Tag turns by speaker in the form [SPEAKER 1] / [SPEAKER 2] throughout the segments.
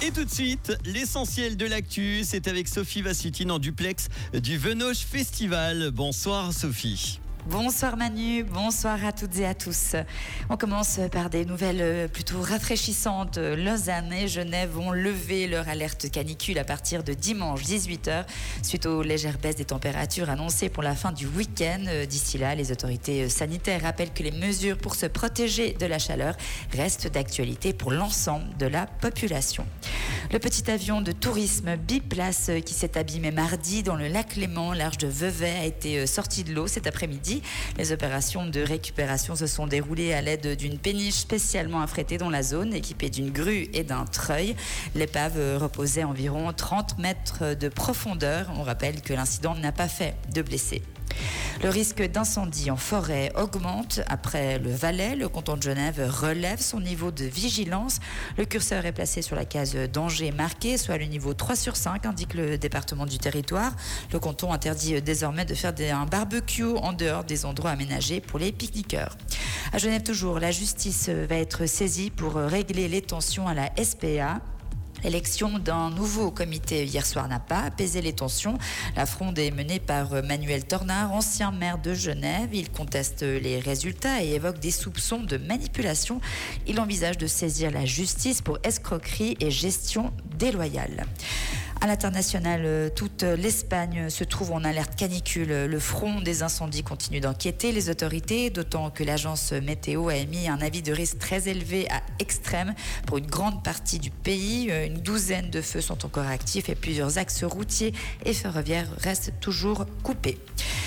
[SPEAKER 1] Et tout de suite, l'essentiel de l'actu, c'est avec Sophie Vassutine en duplex du Venoge Festival. Bonsoir Sophie.
[SPEAKER 2] Bonsoir Manu, bonsoir à toutes et à tous. On commence par des nouvelles plutôt rafraîchissantes. Lausanne et Genève vont lever leur alerte canicule à partir de dimanche 18h suite aux légères baisses des températures annoncées pour la fin du week-end. D'ici là, les autorités sanitaires rappellent que les mesures pour se protéger de la chaleur restent d'actualité pour l'ensemble de la population. Le petit avion de tourisme biplace qui s'est abîmé mardi dans le lac Léman, large de Vevey, a été sorti de l'eau cet après-midi. Les opérations de récupération se sont déroulées à l'aide d'une péniche spécialement affrétée dans la zone, équipée d'une grue et d'un treuil. L'épave reposait à environ 30 mètres de profondeur. On rappelle que l'incident n'a pas fait de blessés. Le risque d'incendie en forêt augmente. Après le Valais, le canton de Genève relève son niveau de vigilance. Le curseur est placé sur la case danger marqué, soit le niveau 3 sur 5, indique le département du territoire. Le canton interdit désormais de faire un barbecue en dehors des endroits aménagés pour les pique-niqueurs. À Genève toujours, la justice va être saisie pour régler les tensions à la SPA. L'élection d'un nouveau comité hier soir n'a pas apaisé les tensions. La fronde est menée par Manuel Tornard, ancien maire de Genève. Il conteste les résultats et évoque des soupçons de manipulation. Il envisage de saisir la justice pour escroquerie et gestion déloyale. À l'international, toute l'Espagne se trouve en alerte canicule. Le front des incendies continue d'inquiéter les autorités, d'autant que l'agence météo a émis un avis de risque très élevé à extrême pour une grande partie du pays. Une douzaine de feux sont encore actifs et plusieurs axes routiers et ferroviaires restent toujours coupés.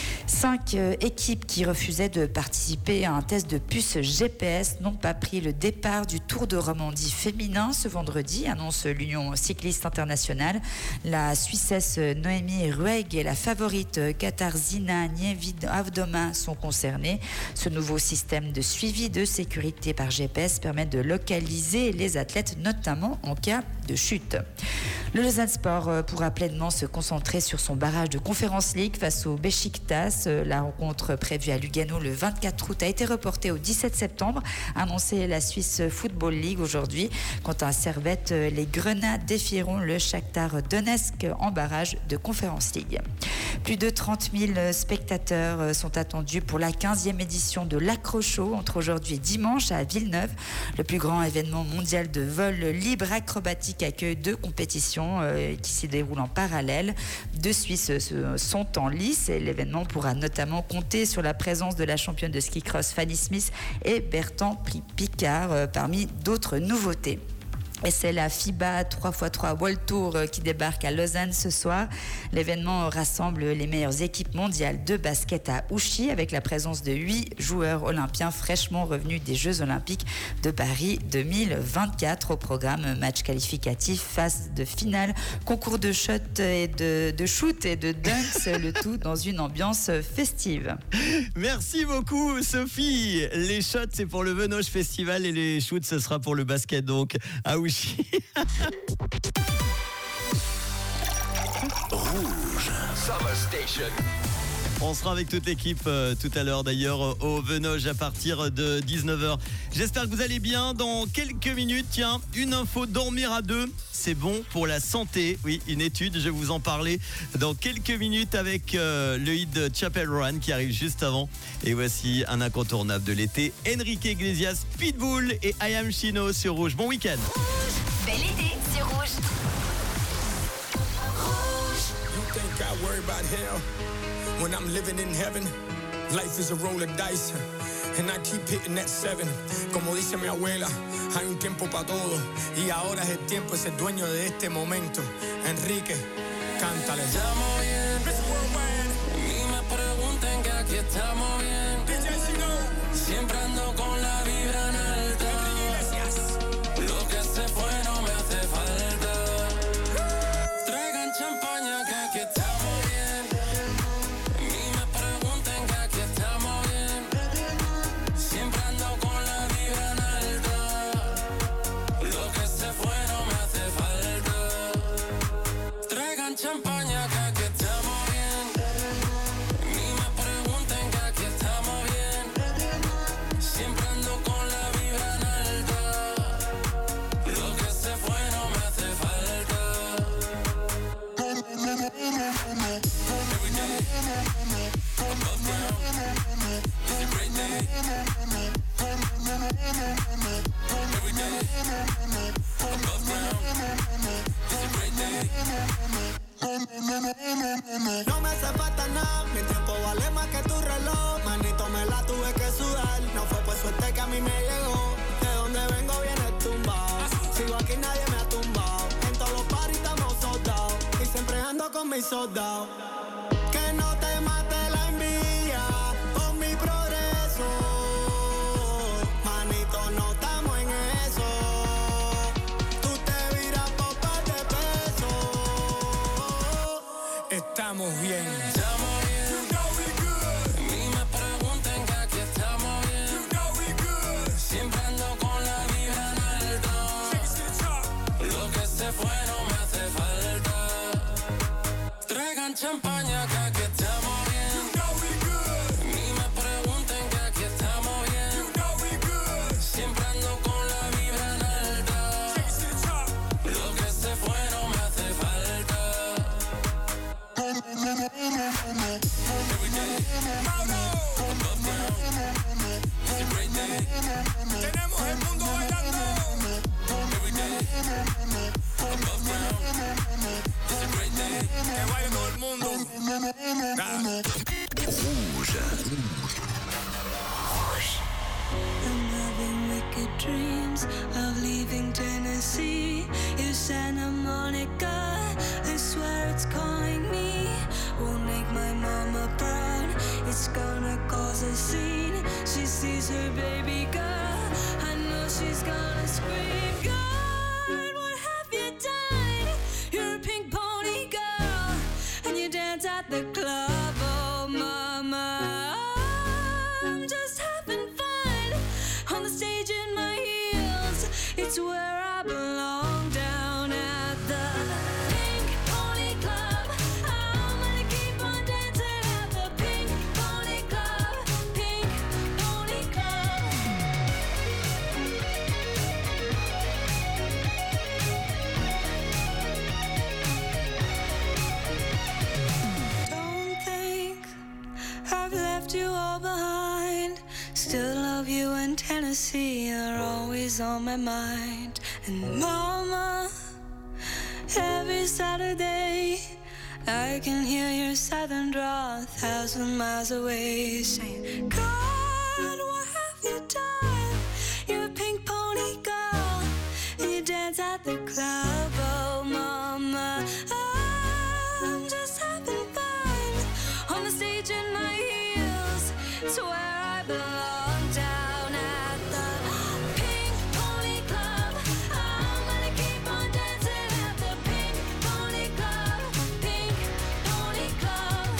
[SPEAKER 2] 5 équipes qui refusaient de participer à un test de puce GPS n'ont pas pris le départ du Tour de Romandie féminin ce vendredi, annonce l'Union cycliste internationale. La Suissesse Noémie Rueg et la favorite Katarzyna Niewiadoma sont concernées. Ce nouveau système de suivi de sécurité par GPS permet de localiser les athlètes, notamment en cas de chute. Le Lausanne Sport pourra pleinement se concentrer sur son barrage de Conference League face au Beşiktaş. La rencontre prévue à Lugano le 24 août a été reportée au 17 septembre, annoncé la Swiss Football League aujourd'hui. Quant à Servette, les Grenats défieront le Shakhtar Donetsk en barrage de Conference League. Plus de 30 000 spectateurs sont attendus pour la 15e édition de l'Accro-Show entre aujourd'hui et dimanche à Villeneuve. Le plus grand événement mondial de vol libre acrobatique accueille 2 compétitions qui s'y déroulent en parallèle. 2 Suisses sont en lice et l'événement pourra notamment compter sur la présence de la championne de ski cross Fanny Smith et Bertrand Picard parmi d'autres nouveautés. Et c'est la FIBA 3x3 World Tour qui débarque à Lausanne ce soir. L'événement rassemble les meilleures équipes mondiales de basket à Ouchy avec la présence de 8 joueurs olympiens fraîchement revenus des Jeux Olympiques de Paris 2024. Au programme, match qualificatif, phase de finale, concours de shoot et de shoot et de dunks, le tout dans une ambiance festive.
[SPEAKER 1] Merci beaucoup Sophie. Les shots c'est pour le Venoge Festival et les shoots ce sera pour le basket donc à Ouchy.
[SPEAKER 3] Rouge Summer Station.
[SPEAKER 1] On sera avec toute l'équipe tout à l'heure d'ailleurs au Venoge à partir de 19h. J'espère que vous allez bien. Dans quelques minutes, tiens, une info, dormir à 2, c'est bon pour la santé. Oui, une étude, je vais vous en parler dans quelques minutes avec le hit de Chapel Roan qui arrive juste avant. Et voici un incontournable de l'été, Enrique Iglesias, Pitbull et I Am Chino sur Rouge. Bon week-end.
[SPEAKER 4] Bel été sur Rouge.
[SPEAKER 5] You think I worry about hell when I'm living in heaven? Life is a roll of dice and I keep hitting that 7. Como dice mi abuela, hay un tiempo para todo y ahora es el tiempo, es el dueño de este momento. Enrique, cántale.
[SPEAKER 6] Estamos bien, ni me pregunten que aquí estamos bien. Siempre ando con la vibra en alta. Lo que se fue no me hace falta. Traigan champaña que aquí estamos bien. Ni me pregunten que aquí estamos bien. Siempre ando con la vibra en alta. Lo que se fue no me hace falta. Traigan champaña que aquí estamos bien. Ni me pregunten que aquí estamos bien. Siempre ando con la vibra en alta. Lo que se fue no me hace falta.
[SPEAKER 7] No me hace falta nada, mi tiempo vale más que tu reloj. Manito, me la tuve que sudar. No fue por suerte que a mí me llegó. De donde vengo viene tumbado. Sigo aquí, nadie me ha tumbado. En todos los paris estamos soldados. Y siempre ando con mis soldados. Que no te mate la envidia por mi progreso. Manito, no estamos en eso. Tú te viras por par de pesos. Estamos bien.
[SPEAKER 6] Estamos bien.
[SPEAKER 7] You know we good.
[SPEAKER 6] Ni me pregunten que aquí estamos bien.
[SPEAKER 7] You know we good.
[SPEAKER 6] Siempre ando con la vibra en alta. Lo que se fue no me hace falta. Traigan champaña que aquí estamos bien.
[SPEAKER 7] You know we good.
[SPEAKER 6] Ni me pregunten que aquí estamos bien.
[SPEAKER 7] You know we good.
[SPEAKER 6] Siempre ando con la vibra en alta. Lo que se fue no me hace falta.
[SPEAKER 7] Tenemos el mundo bailando. Que baile todo el mundo.
[SPEAKER 8] I'm having wicked dreams of leaving Tennessee. Your Santa Monica, I swear it's calling me. Won't make my mama proud. It's gonna cause a scene. She sees her baby girl. I know she's gonna scream. God, what have you done? You're a pink pony girl, and you dance at the club. Oh, mama, I'm just having fun on the stage in my heels. It's where I belong, down at the Pink Pony Club. I'm gonna keep on dancing at the Pink Pony Club. Pink Pony Club. Don't think I've left you all behind. Still love you in Tennessee, you're always on my mind. And mama, every Saturday I can hear your southern drawl 1,000 miles away, saying, God, what have you done? You're a pink pony girl, and you dance at the club. Oh, mama, I'm just having fun on the stage in my heels. It's where I belong, down at the Pink Pony Club. I'm gonna keep on dancing at the Pink Pony Club. Pink Pony Club.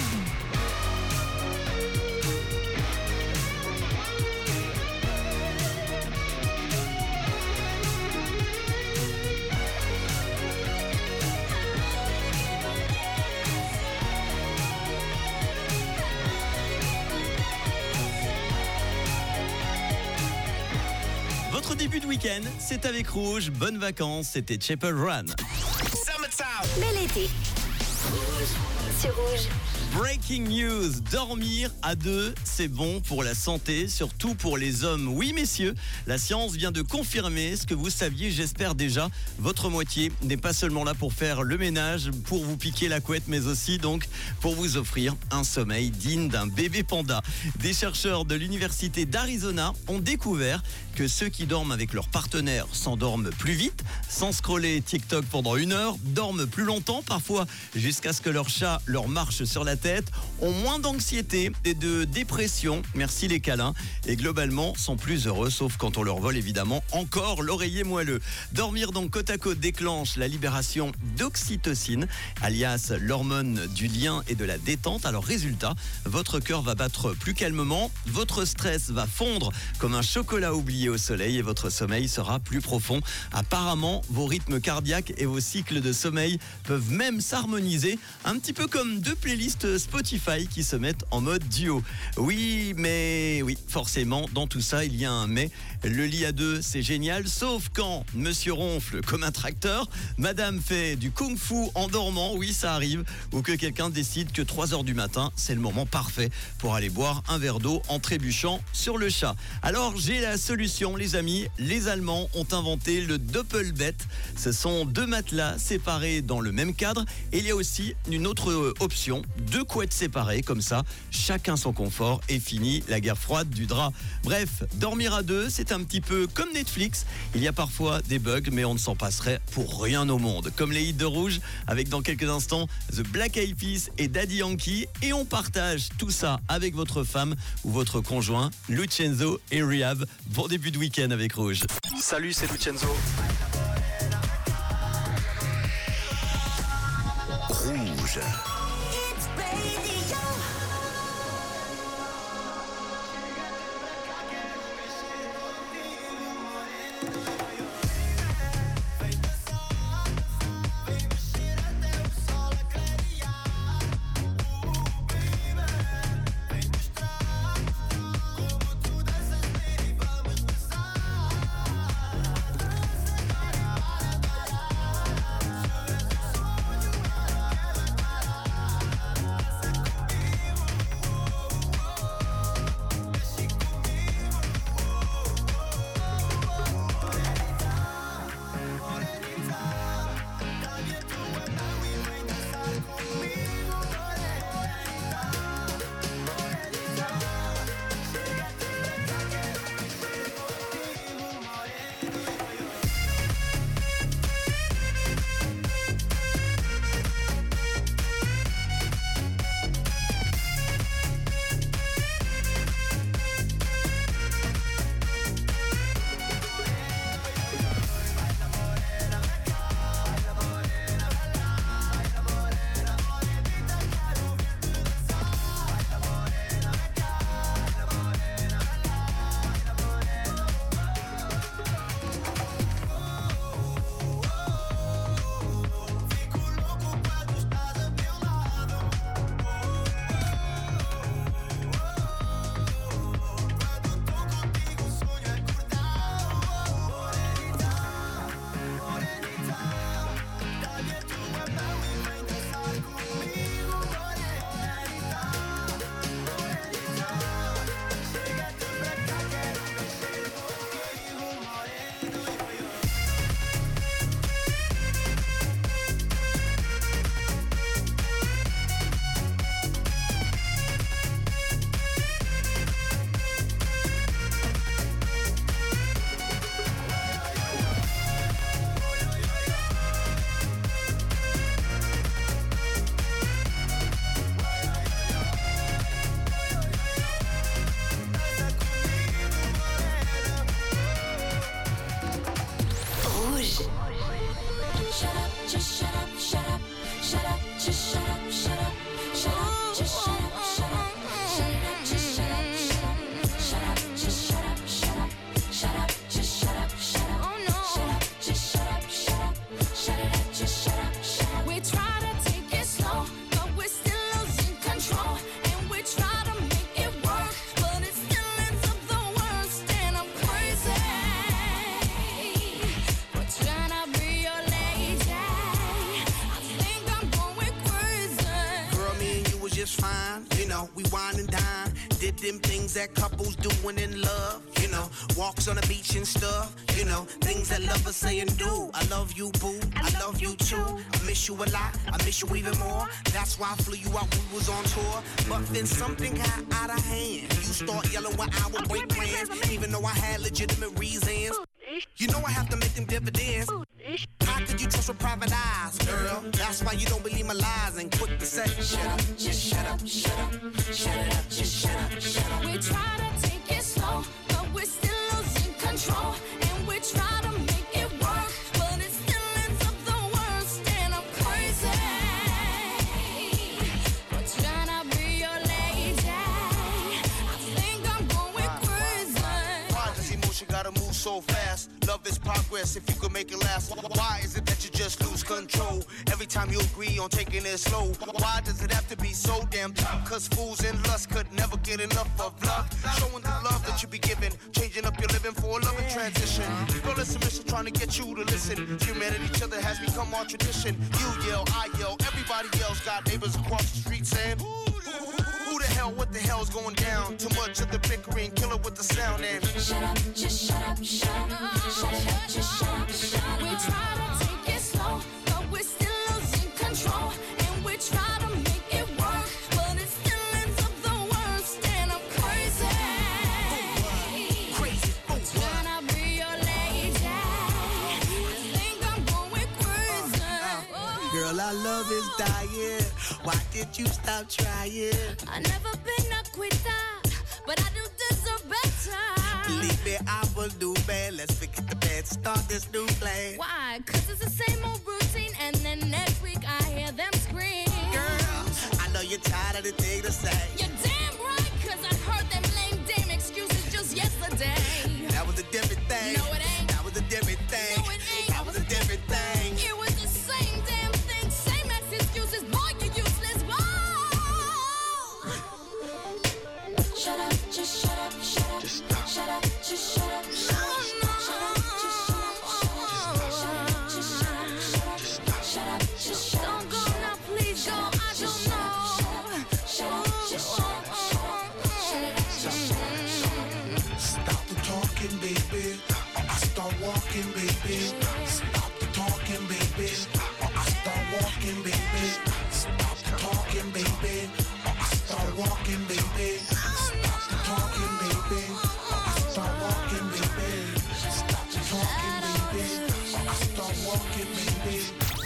[SPEAKER 1] Votre début de week-end, c'est avec Rouge. Bonnes vacances, c'était Chapel Run.
[SPEAKER 4] Bel été. Sur Rouge.
[SPEAKER 1] Breaking news, dormir à deux, c'est bon pour la santé, surtout pour les hommes. Oui messieurs, la science vient de confirmer ce que vous saviez, j'espère déjà. Votre moitié n'est pas seulement là pour faire le ménage, pour vous piquer la couette, mais aussi donc pour vous offrir un sommeil digne d'un bébé panda. Des chercheurs de l'université d'Arizona ont découvert que ceux qui dorment avec leur partenaire s'endorment plus vite, sans scroller TikTok pendant 1 heure, dorment plus longtemps, parfois jusqu'à ce que leur chat leur marche sur la tête, ont moins d'anxiété et de dépression, merci les câlins, et globalement sont plus heureux, sauf quand on leur vole évidemment encore l'oreiller moelleux. Dormir donc côte à côte déclenche la libération d'oxytocine, alias l'hormone du lien et de la détente. Alors résultat, votre cœur va battre plus calmement, votre stress va fondre comme un chocolat oublié au soleil et votre sommeil sera plus profond. Apparemment, vos rythmes cardiaques et vos cycles de sommeil peuvent même s'harmoniser, un petit peu comme 2 playlists Spotify qui se mettent en mode duo. Oui, forcément, dans tout ça, il y a un mais. Le lit à 2, c'est génial, sauf quand monsieur ronfle comme un tracteur, madame fait du kung-fu en dormant, oui, ça arrive, ou que quelqu'un décide que 3h du matin, c'est le moment parfait pour aller boire un verre d'eau en trébuchant sur le chat. Alors, j'ai la solution, les amis. Les Allemands ont inventé le Doppelbett. Ce sont 2 matelas séparés dans le même cadre. Et il y a aussi une autre option, 2 couettes séparées, comme ça, chacun son confort et fini la guerre froide du drap. Bref, dormir à 2, c'est un petit peu comme Netflix. Il y a parfois des bugs, mais on ne s'en passerait pour rien au monde. Comme les hits de Rouge, avec dans quelques instants The Black Eyed Peas et Daddy Yankee. Et on partage tout ça avec votre femme ou votre conjoint, Lucenzo et Rehab. Bon début de week-end avec Rouge.
[SPEAKER 9] Salut, c'est Lucenzo.
[SPEAKER 3] Rouge.
[SPEAKER 10] them things that couples doing in love, you know, walks on the beach and stuff, you know, things that lovers say and do. I love you, boo, I love you too. I miss you a lot, I miss you even more. That's why I flew you out when we was on tour. But then something got out of hand. You start yelling when I would break plans, even though I had legitimate reasons. You know I have to make them dividends. How could you trust with private eyes, girl? That's why you don't believe my lies and quick to say, shut up, just shut up, shut up, shut it up, just shut up, shut up.
[SPEAKER 8] We try to take it slow, but we're still losing control. And we try to make it work, but it still ends up the worst. And I'm crazy for trying to be your lady. I think I'm going crazy.
[SPEAKER 10] Why does emotion gotta move so fast? Love is progress if you could make it last? Why is it that you just lose control every time you agree on taking it slow? Why does it have to be so damn tough? Cause fools in lust could never get enough of love. Showing the love that you be giving, changing up your living for a loving transition. Girl, it's a mission trying to get you to listen. Humanity, each other has become our tradition. You yell, I yell, everybody else got neighbors across the street saying, who the hell, what the hell's going down? Too much of the bickering, kill it with the sound and
[SPEAKER 8] Shut up, just shut up, shut up, shut up, just shut up, shut up. We try to take it slow, but we're still losing control. And we try to make it work, but it still ends up the worst. And I'm crazy.
[SPEAKER 10] crazy.
[SPEAKER 8] Can I be your lady? I think I'm going crazy.
[SPEAKER 10] Girl, our love is dying. Why did you stop trying?
[SPEAKER 8] I never been a quitter, but I do deserve better.
[SPEAKER 10] Believe me, I will do bad. Let's forget the bad, start this new plan.
[SPEAKER 8] Why? Cause it's the same old routine, and then next week I hear them scream.
[SPEAKER 10] Girl, I know you're tired of the thing to say.
[SPEAKER 8] You're damn right, cause I heard them lame damn excuses just yesterday.
[SPEAKER 10] That was a different thing.
[SPEAKER 8] No, it ain't.
[SPEAKER 10] That was a different thing.
[SPEAKER 8] No, it ain't.
[SPEAKER 10] That was a different thing.
[SPEAKER 8] It was the same damn thing, same ass excuses. Boy, you useless. Whoa! Shut up, just shut up, shut up.
[SPEAKER 10] Just stop.
[SPEAKER 8] Shut up, just shut up, shut up. Shut up, just shut up, shut up. Shut up, just shut up, shut up. Shut up, just shut up. Don't go now, please go. I don't know. Shut up, just shut up, shut up. Shut up,
[SPEAKER 10] Stop the talking, baby. Or I start walking, baby. Stop the talking, baby. Or I start walking, baby. Stop the talking, baby. Or I start walking, baby. Stop the talking, baby. Or I start walking, baby. Stop the talking, baby. Or I start walking, baby.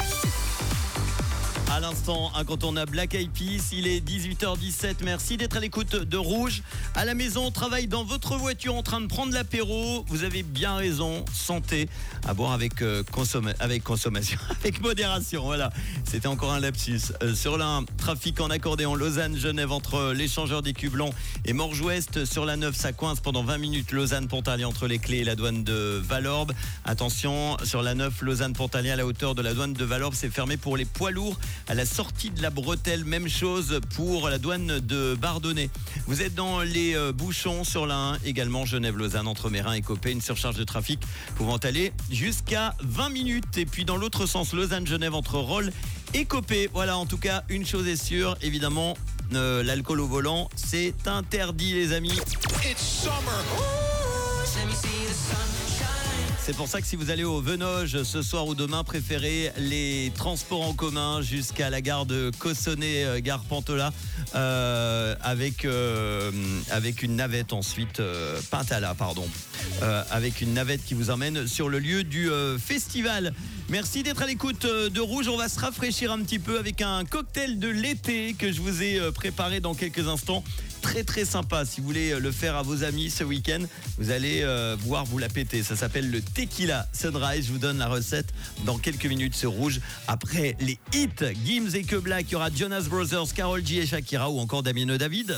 [SPEAKER 1] À l'instant, incontournable Black Eyed Peas, il est 18h17, merci d'être à l'écoute de Rouge. À la maison, travail dans votre voiture en train de prendre l'apéro, vous avez bien raison, santé, à boire avec consommation, avec modération, voilà. C'était encore un lapsus. Sur l'A1, trafic en accordéon Lausanne-Genève entre l'échangeur des Cubes Blancs et Morges-Ouest. Sur la 9, ça coince pendant 20 minutes Lausanne-Pontarlier entre les Clés et la douane de Valorbe. Attention, sur la 9, Lausanne-Pontarlier à la hauteur de la douane de Valorbe, c'est fermé pour les poids lourds. À la sortie de la Bretelle, même chose pour la douane de Bardonnay. Vous êtes dans les bouchons sur la 1, également Genève-Lausanne entre Mérin et Copé, une surcharge de trafic pouvant aller jusqu'à 20 minutes. Et puis dans l'autre sens, Lausanne-Genève entre Rolle et Copé. Voilà, en tout cas, une chose est sûre, évidemment, l'alcool au volant, c'est interdit, les amis.
[SPEAKER 3] It's summer.
[SPEAKER 1] C'est pour ça que si vous allez au Venoge ce soir ou demain, préférez les transports en commun jusqu'à la gare de Cossonay, gare Pantola, avec une navette ensuite, Pintala, pardon, avec une navette qui vous emmène sur le lieu du festival. Merci d'être à l'écoute de Rouge. On va se rafraîchir un petit peu avec un cocktail de l'été que je vous ai préparé dans quelques instants. Très très sympa. Si vous voulez le faire à vos amis ce week-end, vous allez voir vous la péter. Ça s'appelle le Tequila Sunrise. Je vous donne la recette dans quelques minutes sur Rouge. Après les hits Gims et Que Black, il y aura Jonas Brothers, Karol G et Shakira ou encore Damien et David.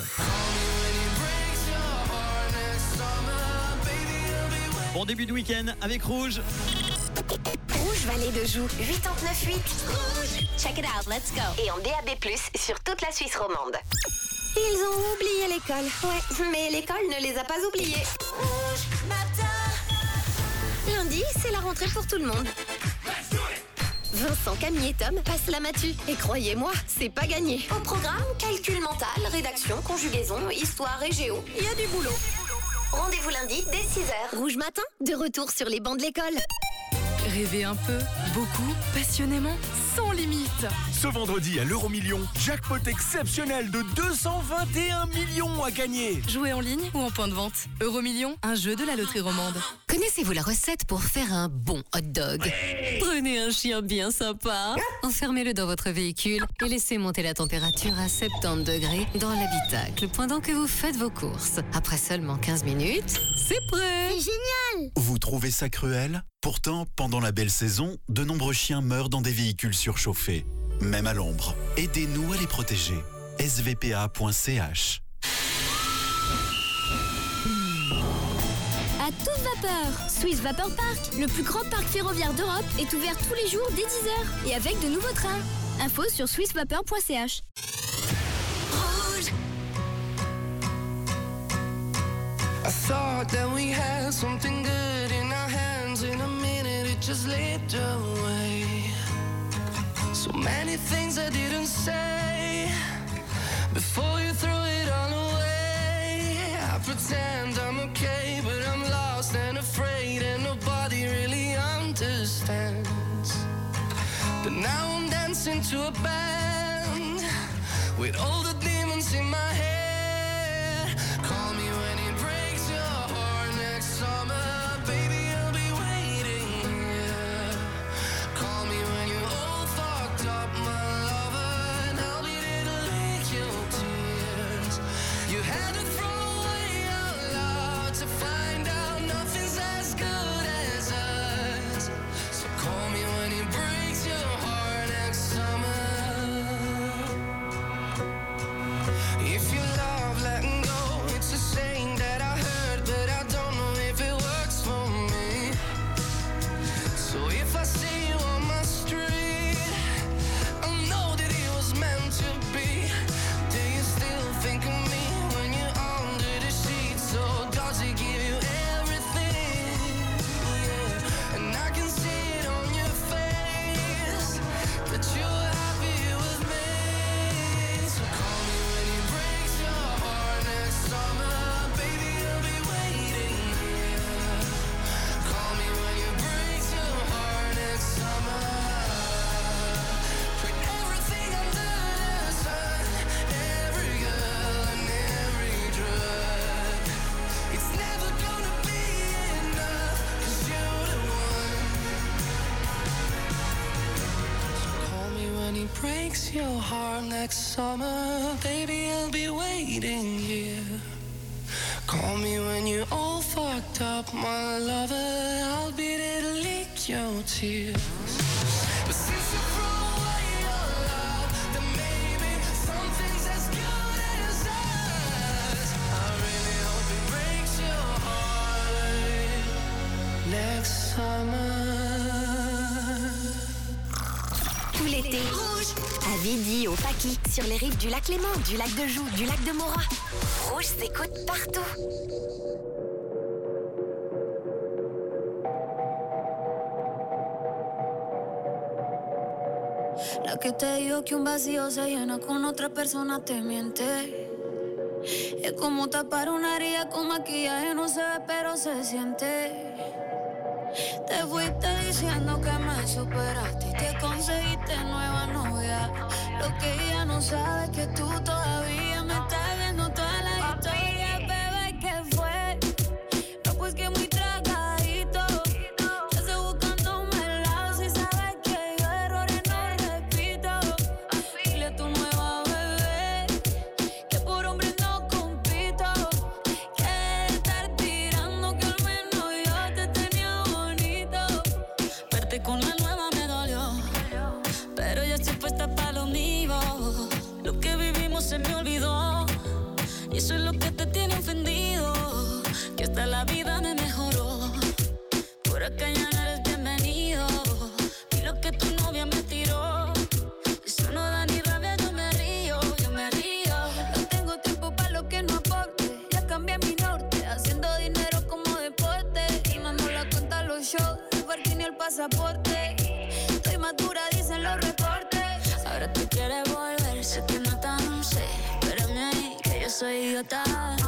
[SPEAKER 1] Bon début de week-end avec Rouge.
[SPEAKER 4] Rouge Vallée de Joux, 89.8. Rouge. Check it out, let's go. Et en DAB+, sur toute la Suisse romande. Ils ont oublié l'école, ouais, mais l'école ne les a pas oubliés. Rouge matin. Lundi, c'est la rentrée pour tout le monde. Vincent, Camille et Tom passent la matu. Et croyez-moi, c'est pas gagné. Au programme, calcul mental, rédaction, conjugaison, histoire et géo. Il y a du boulot. Rendez-vous lundi dès 6h. Rouge matin, de retour sur les bancs de l'école.
[SPEAKER 9] Rêvez un peu, beaucoup, passionnément, sans limite.
[SPEAKER 11] Ce vendredi à l'Euromillion, jackpot exceptionnel de 221 millions à gagner.
[SPEAKER 9] Jouez en ligne ou en point de vente. Euromillion, un jeu de la loterie romande.
[SPEAKER 12] Connaissez-vous la recette pour faire un bon hot dog ? Prenez un chien bien sympa, enfermez-le dans votre véhicule et laissez monter la température à 70 degrés dans l'habitacle pendant que vous faites vos courses. Après seulement 15 minutes, c'est prêt.
[SPEAKER 4] C'est génial.
[SPEAKER 13] Vous trouvez ça cruel ? Pourtant, pendant la belle saison, de nombreux chiens meurent dans des véhicules surchauffés, même à l'ombre. Aidez-nous à les protéger. svpa.ch.
[SPEAKER 4] À toute vapeur,
[SPEAKER 14] Swiss Vapor Park, le plus grand parc ferroviaire d'Europe, est ouvert tous les jours dès 10h et avec de nouveaux trains. Info sur swissvapor.ch.
[SPEAKER 6] I thought that we had something good in our hands. In a minute it just slipped away. So many things I didn't say before you threw it all away. I pretend I'm okay, but I'm lost and afraid, and nobody really understands. But now I'm dancing to a band with all the demons in my head. Call me when it breaks your heart next summer, baby, I'll be waiting here. Call me when you're all fucked up, my lover, and I'll be there to lick your tears. You had to throw away your love to find out nothing's as good as us. So call me when it breaks your heart next summer. If you love letting go, it's a saying that I heard, but I don't know if it works for me. So if I see you on my street, I'll know that it was meant to be. Do you still think of me when you're under the sheets? Or does it give you everything? Yeah. And I can see it on your face that you're happy with me. So call me when it breaks your heart next summer, baby, I'll be waiting here. Call me when it breaks your heart next summer. Put everything under the sun, every girl and every drug. It's never gonna be enough, 'cause you're the one. So call me when it breaks your heart next summer, baby, I'll be waiting here. Call me when you're all fucked up, my lover, I'll be there to lick your tears. But since you threw away your love, then maybe something's as good as us. I really hope it breaks your heart next summer.
[SPEAKER 4] Tout l'été, Rouge. À Vidi, au Paquis, sur les rives du lac Léman, du lac de Joux, du lac de Mora. Rouge s'écoute partout.
[SPEAKER 8] La que te dijo que un vacío se llena con otra persona te miente. Es como tapar una herida con maquillaje, no se ve pero se siente. Te fuiste diciendo que me superaste y te conseguiste nueva novia. Lo que ella no sabe es que tú todavía me estás viendo toda la historia, bebé, ¿qué fue? No, pues que muy tragadito. Ya estoy buscándome el lado, si sabes que yo errores no repito. Dile a tu nueva bebé que por hombre no compito. Que estar tirando, que al menos yo te tenía bonito. Verte con la nueva me dolió, pero ya estoy puesta para lo mío. Lo que vivimos se me olvidó, y eso es lo que te tiene ofendido, que hasta la vida me mejoró. Por acá ya no eres bienvenido, y lo que tu novia me tiró, eso no da ni rabia, yo me río, yo me río. No tengo tiempo para lo que no aporte, ya cambié mi norte, haciendo dinero como deporte, y mando la cuenta a los shows, el parking y el pasaporte. Estoy madura, dicen los reportes. Ahora tú quieres volver, sé que no tan sé, espérame ahí, que yo soy idiota.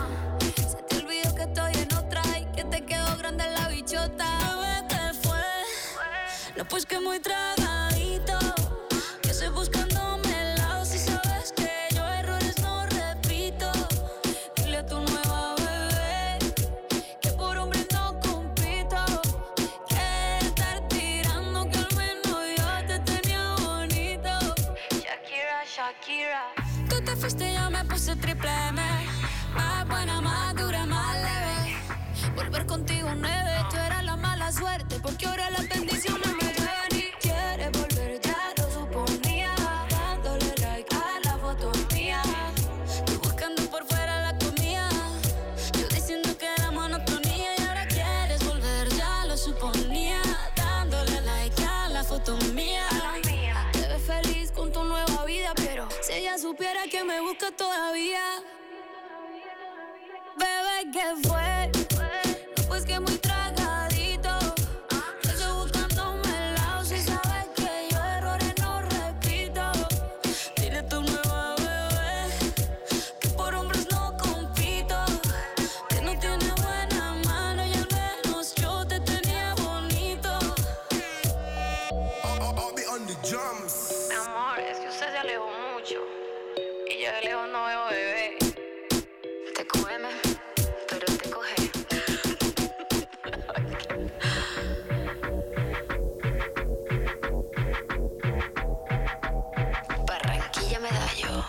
[SPEAKER 8] Se te olvidó que estoy en otra y que te quedó grande la bichota. Bebé, ¿qué fue? No, pues que muy tragadito, que estoy buscándome el lado, si sabes que yo errores no repito. Dile a tu nueva bebé que por hombre no compito. Que estar tirando, que al menos yo te tenía bonito. Shakira, Shakira. Tú te fuiste y yo me puse triple M. Más buena, más dura, más leve. Volver contigo nueve, tú eras la mala suerte, porque ahora las bendiciones me llevan y quieres volver, ya lo suponía. Dándole like a la foto mía, tú buscando por fuera la comida, yo diciendo que era monotonía, y ahora quieres volver, ya que me busca todavía. Bebé, ¿qué fue? Pues que muy tragadito. Estoy buscándome el lado. Si sabes que yo errores no repito. Dile a tu nueva bebé que por hombres no compito. Que no tiene buena mano y al menos yo te tenía bonito.
[SPEAKER 10] I'll be on the drums.
[SPEAKER 15] Mi amor, es que usted se alejó mucho. Y yo de lejos no veo bebé. Te come, pero te coge. Barranquilla Medallo.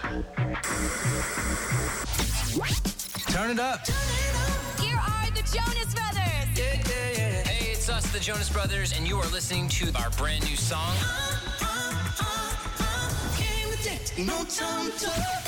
[SPEAKER 16] Turn it up.
[SPEAKER 8] Here are the Jonas Brothers.
[SPEAKER 16] Hey, it's us, the Jonas Brothers, and you are listening to our brand new song.
[SPEAKER 10] No time to talk.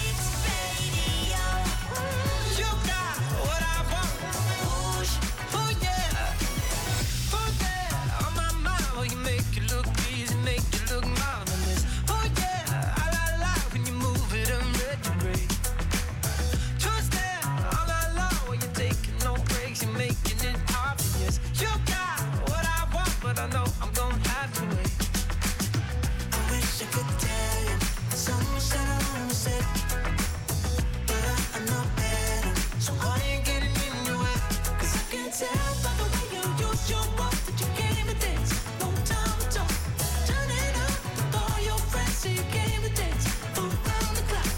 [SPEAKER 10] You got what I want. Oh yeah. Oh yeah. On my mind, well, you make it look easy, make it look marvelous. Oh yeah. I like when you move it and retrograde. Just there, all I love when you're taking no breaks, you're making it obvious. You got what I want, but I know I'm gonna have to wait. I wish I could tell you something that I wanna say, but I know better. So why you getting in your way? 'Cause I can tell by the way you use your mouth that you came with this. No time to talk. Turn it up with all your friends so you came with this. Around the clock.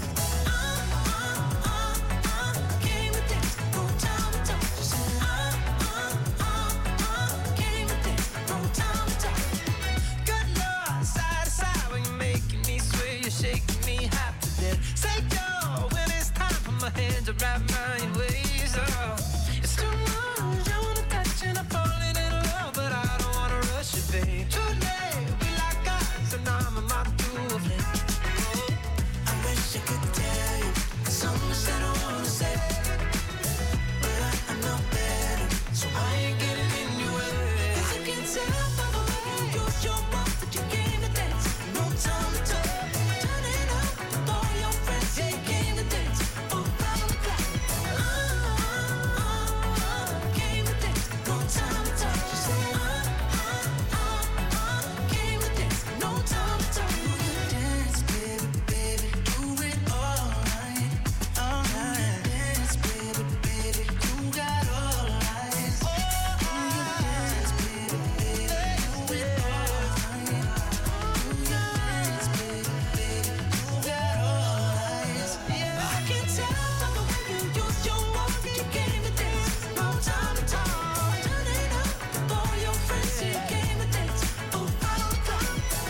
[SPEAKER 10] Came with this. No time to talk. Just say came with this. No time to talk. Good Lord, side to side when you're making me sway, you're shaking me half to death. Say yo, when it's time for my hands to wrap my ways. Oh, it's too much, I wanna touch and I'm falling in love, but I don't wanna rush it, babe. Too late, we like guys, and I'm about to flip. I wish I could tell you something that I wanna say, but I know better. So why you getting in your way? 'Cause I can tell by the way you use your mouth that you came to dance. No time to talk. Turn it up with all your friends. Yeah, you came to dance. Around the clock. Came to dance. No time to talk. Just say came to dance. No time to talk. You dance, baby, baby. Do it all night. All night. Dance, baby, baby. You got all night. Dance, baby, baby. Do it all night. Dance, baby, baby. You got all night. Yeah, I can tell by the way you use your mouth that you came to dance. No time to talk. Turn it up with all your friends. So you came to dance. Around the clock.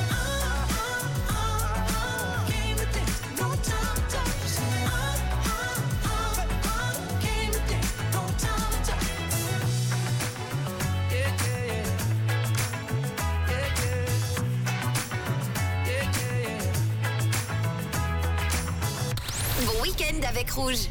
[SPEAKER 10] Came to dance. No time to talk. Just say came to dance. No time to talk. Yeah, yeah, yeah. Yeah, yeah. Yeah, yeah, yeah.
[SPEAKER 4] Bon week-end avec Rouge.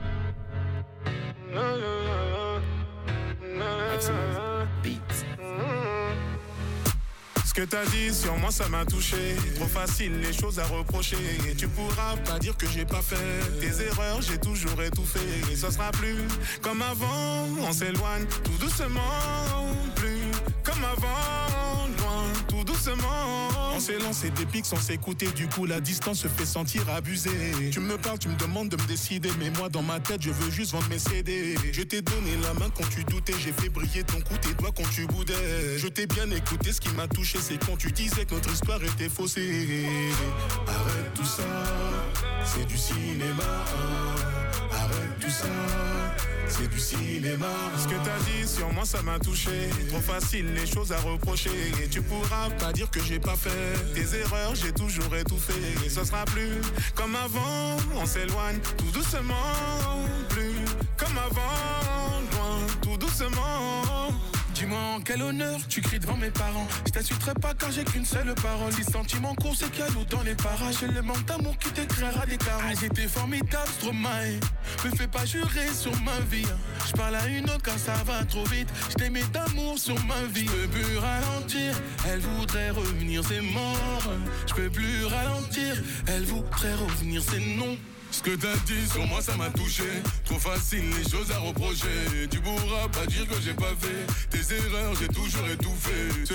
[SPEAKER 17] Ce que t'as dit sur moi ça m'a touché. Trop facile les choses à reprocher. Et tu pourras pas dire que j'ai pas fait tes erreurs, j'ai toujours étouffé. Et ça sera plus comme avant. On s'éloigne tout doucement. Plus comme avant. Loin tout doucement. On s'est lancé des pics sans s'écouter. Du coup la distance se fait sentir abusée. Tu me parles, tu me demandes de me décider. Mais moi dans ma tête je veux juste vendre mes CD. Je t'ai donné la main quand tu doutais. J'ai fait briller ton cou, tes doigts quand tu boudais. Je t'ai bien écouté, ce qui m'a touché c'est quand tu disais que notre histoire était faussée. Arrête tout ça, c'est du cinéma. Arrête tout ça, c'est du cinéma. Ce que t'as dit sur moi ça m'a touché. Trop facile les choses à reprocher. Et tu pourras pas dire que j'ai pas fait tes erreurs, j'ai toujours étouffé. Et ça sera plus comme avant. On s'éloigne tout doucement. Plus comme avant. Loin tout doucement.
[SPEAKER 18] Dis-moi en quel honneur tu cries devant mes parents. Je t'insulterai pas car j'ai qu'une seule parole. Les sentiments courts c'est qu'il y a l'eau dans les parages. C'est le manque d'amour qui t'écrira des carreaux. Ah, j'étais formidable, Stromae. Me fais pas jurer sur ma vie. Je parle à une autre car ça va trop vite. Je t'aimais d'amour sur ma vie. Je peux plus ralentir, Elle voudrait revenir, c'est mort. Je peux plus ralentir. Elle voudrait revenir, c'est non. Ce que t'as dit sur moi ça m'a touché. Trop facile les choses à reprocher. Tu pourras pas dire que j'ai pas fait tes erreurs, j'ai toujours étouffé.